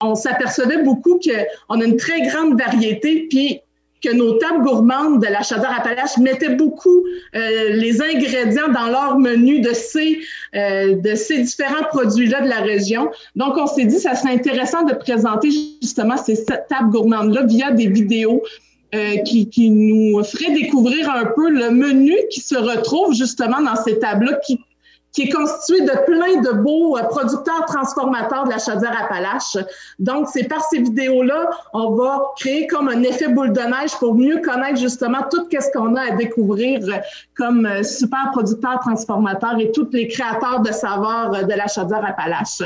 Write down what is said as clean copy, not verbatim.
on s'apercevait beaucoup qu'on a une très grande variété, puis que nos tables gourmandes de la Chaudière-Appalaches mettaient beaucoup les ingrédients dans leur menu de ces différents produits-là de la région. Donc, on s'est dit que ça serait intéressant de présenter justement ces tables gourmandes-là via des vidéos qui nous feraient découvrir un peu le menu qui se retrouve justement dans ces tables-là qui est constitué de plein de beaux producteurs transformateurs de la Chaudière-Appalaches. Donc, c'est par ces vidéos-là, on va créer comme un effet boule de neige pour mieux connaître justement tout ce qu'on a à découvrir comme super producteurs transformateurs et tous les créateurs de saveurs de la Chaudière-Appalaches.